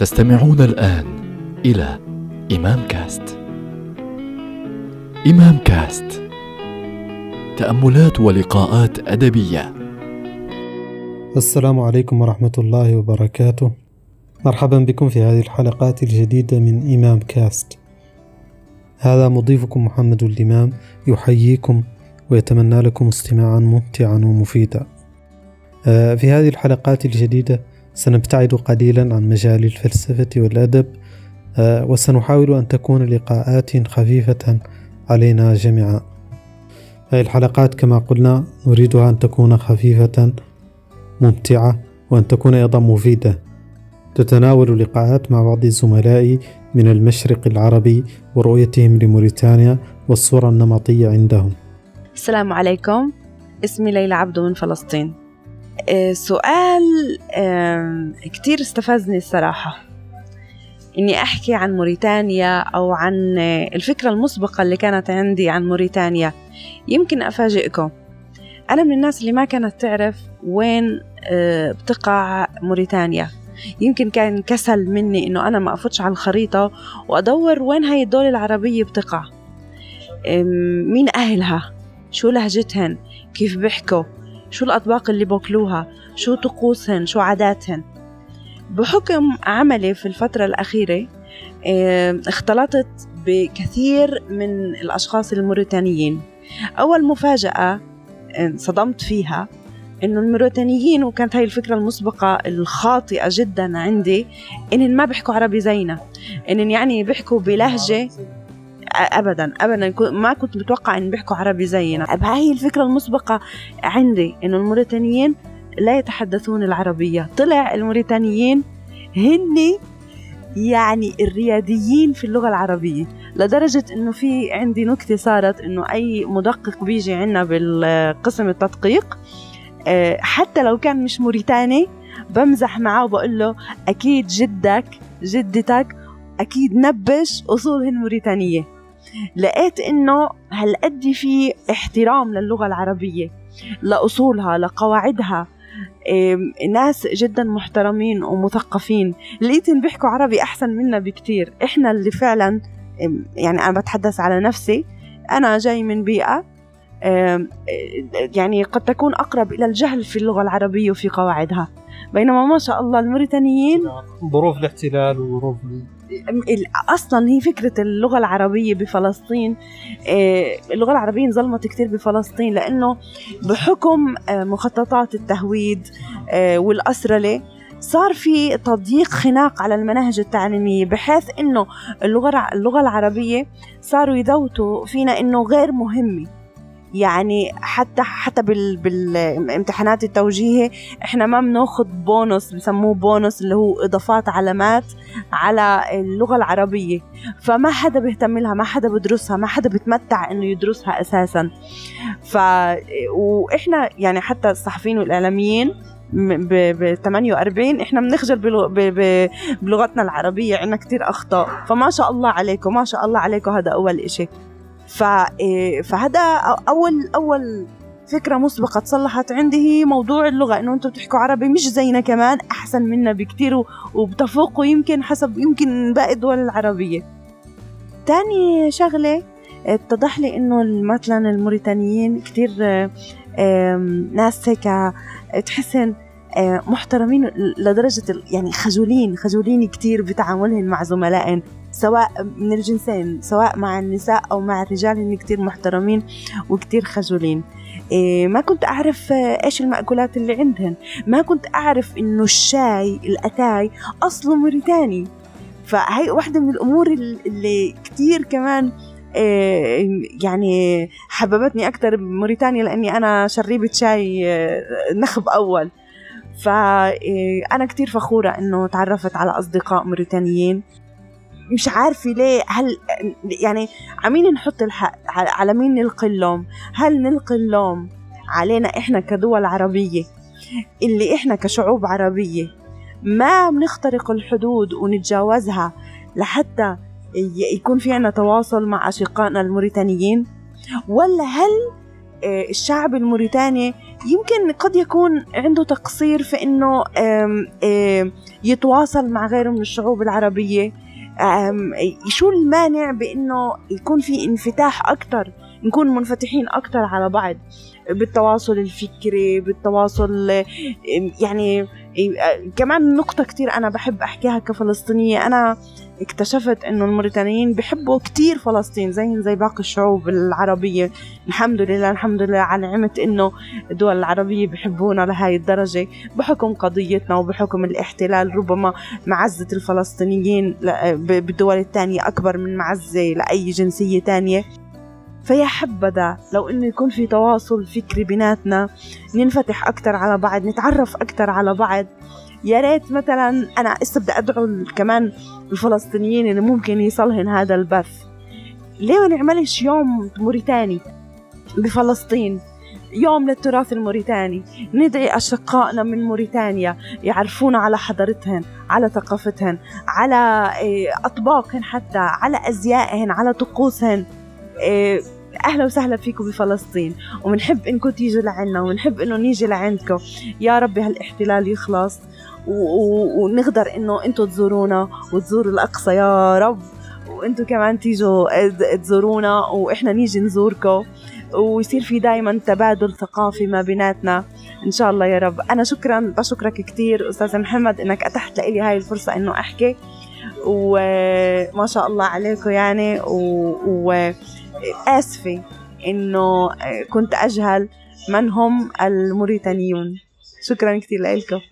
تستمعون الآن إلى إمام كاست. إمام كاست، تأملات ولقاءات أدبية. السلام عليكم ورحمة الله وبركاته. مرحبا بكم في هذه الحلقات الجديدة من إمام كاست. هذا مضيفكم محمد الإمام يحييكم ويتمنى لكم استماعا ممتعا ومفيدا. في هذه الحلقات الجديدة سنبتعد قليلا عن مجال الفلسفة والأدب، وسنحاول أن تكون لقاءات خفيفة علينا جميعا. هذه الحلقات كما قلنا نريدها أن تكون خفيفة ممتعة وأن تكون أيضا مفيدة، تتناول لقاءات مع بعض زملائي من المشرق العربي ورؤيتهم لموريتانيا والصورة النمطية عندهم. السلام عليكم، اسمي ليلى عبدو من فلسطين. سؤال كتير استفزني الصراحة، إني أحكي عن موريتانيا أو عن الفكرة المسبقة اللي كانت عندي عن موريتانيا. يمكن أفاجئكم، أنا من الناس اللي ما كانت تعرف وين بتقع موريتانيا. يمكن كان كسل مني إنه أنا ما أفوتش على الخريطة وأدور وين هاي الدول العربية بتقع، مين أهلها، شو لهجتهن، كيف بيحكوا، شو الأطباق اللي بأكلوها، شو طقوسهن، شو عاداتهن. بحكم عملي في الفترة الأخيرة اختلطت بكثير من الأشخاص الموريتانيين. أول مفاجأة صدمت فيها إنه الموريتانيين، وكانت هاي الفكرة المسبقة الخاطئة جدا عندي، إنهم ما بيحكوا عربي زينا، إنهم يعني بيحكوا بلهجة. أبدا ما كنت متوقع إن بيحكوا عربي زينا. هاي الفكرة المسبقة عندي إنه الموريتانيين لا يتحدثون العربية. طلع الموريتانيين هن يعني الرياديين في اللغة العربية، لدرجة إنه في عندي نكتة صارت إنه أي مدقق بيجي عنا بالقسم التدقيق حتى لو كان مش موريتاني بمزح معه وبقول له أكيد جدك جدتك أكيد نبش أصولهن موريتانية. لقيت إنه هالقد في احترام للغة العربية، لأصولها، لقواعدها، ناس جدا محترمين ومثقفين. لقيتن بيحكوا عربي أحسن منا بكتير. إحنا اللي فعلا، يعني أنا بتحدث على نفسي، أنا جاي من بيئة يعني قد تكون أقرب إلى الجهل في اللغة العربية وفي قواعدها، بينما ما شاء الله الموريتانيين ظروف الاحتلال وظروف أصلا هي فكرة اللغة العربية بفلسطين. اللغة العربية انظلمت كتير بفلسطين لأنه بحكم مخططات التهويد والأسرلة صار في تضييق خناق على المناهج التعليمية، بحيث إنه اللغة العربية صاروا يذوتوا فينا إنه غير مهمة. يعني حتى بالامتحانات التوجيهية احنا ما بناخد بونص، بسموه بونص، اللي هو اضافات علامات على اللغة العربية. فما حدا بيهتم لها، ما حدا بدرسها، ما حدا بتمتع انه يدرسها اساسا. واحنا يعني حتى الصحفيين والاعلاميين ب 48 احنا بنخجل بلغتنا العربية، عنا كتير اخطاء. فما شاء الله عليكم، ما شاء الله عليكم. هذا اول اشي. فهذا أول فكرة مسبقة تصلحت عندي، هي موضوع اللغة، إنه أنتم بتحكوا عربي مش زينا، كمان أحسن منا بكتير وبتفوقوا يمكن باقي الدول العربية. تاني شغلة اتضح لي إنه مثلا الموريتانيين كتير ناس هيك تحسن محترمين لدرجة يعني خجولين كتير بتعاملهم مع زملائهم، سواء من الجنسين، سواء مع النساء أو مع الرجال، هم كتير محترمين وكتير خجولين. ما كنت أعرف إيش المأكولات اللي عندهن، ما كنت أعرف إنه الشاي الأتاي أصله موريتاني. فهي واحدة من الأمور اللي كتير كمان يعني حببتني أكتر بموريتانيا، لأني أنا شريبة شاي نخب أول. فأنا كتير فخورة إنه تعرفت على أصدقاء موريتانيين. مش عارفة ليه، هل يعني عمين نحط الحق على مين نلقي اللوم؟ هل نلقي اللوم علينا إحنا كدول عربية، اللي إحنا كشعوب عربية ما بنخترق الحدود ونتجاوزها لحتى يكون في عنا تواصل مع أشقائنا الموريتانيين؟ ولا هل الشعب الموريتاني يمكن قد يكون عنده تقصير في إنه يتواصل مع غيره من الشعوب العربية. شو المانع بإنه يكون في انفتاح أكتر، نكون منفتحين أكتر على بعض بالتواصل الفكري، بالتواصل يعني. كمان نقطة كتير أنا بحب أحكيها كفلسطينية، أنا اكتشفت إنه الموريتانيين بيحبوا كتير فلسطين زي باقي الشعوب العربية. الحمد لله على نعمة إنه الدول العربية بيحبونا لهاي الدرجة، بحكم قضيتنا وبحكم الاحتلال. ربما معزة الفلسطينيين بالدول التانية أكبر من معزة لأي جنسية تانية. فيا حبذا لو إنه يكون في تواصل فكري بيناتنا، ننفتح أكتر على بعض، نتعرف أكتر على بعض. يا ريت مثلا أنا بدي أدعو كمان الفلسطينيين اللي ممكن يصلهن هذا البث، ليه ما نعملش يوم موريتاني بفلسطين، يوم للتراث الموريتاني، ندعي أشقائنا من موريتانيا يعرفونا على حضارتهن، على ثقافتهن، على أطباقهن، حتى على أزيائهن، على طقوسهن. أهلا وسهلا فيكم بفلسطين، ومنحب إنكم تيجوا لعنا، ومنحب إنه نيجي لعندكم. يا رب هالاحتلال يخلص ونقدر إنه أنتوا تزورونا وتزوروا الأقصى يا رب، وأنتوا كمان تيجوا تزورونا وإحنا نيجي نزوركم، ويصير في دايما تبادل ثقافي ما بيناتنا إن شاء الله يا رب. أنا بشكرك كتير أستاذ محمد إنك أتحت لي هاي الفرصة إنه أحكي، وما شاء الله عليكم يعني. وآسفة إنه كنت أجهل من هم الموريتانيون. شكرا كتير لكم.